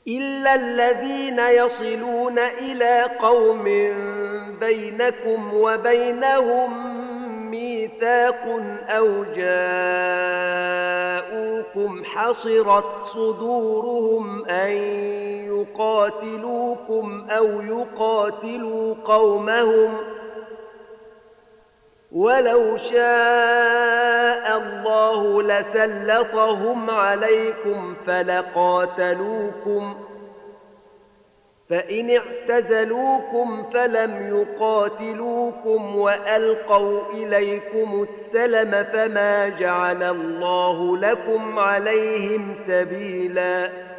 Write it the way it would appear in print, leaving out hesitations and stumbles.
إلا الذين يصلون إلى قوم بينكم وبينهم ميثاق أو جاءوكم حصرت صدورهم أن يقاتلوكم أو يقاتلوا قومهم ولو شاء الله لسلطهم عليكم فلقاتلوكم فإن اعتزلوكم فلم يقاتلوكم وألقوا إليكم السلم فما جعل الله لكم عليهم سبيلاً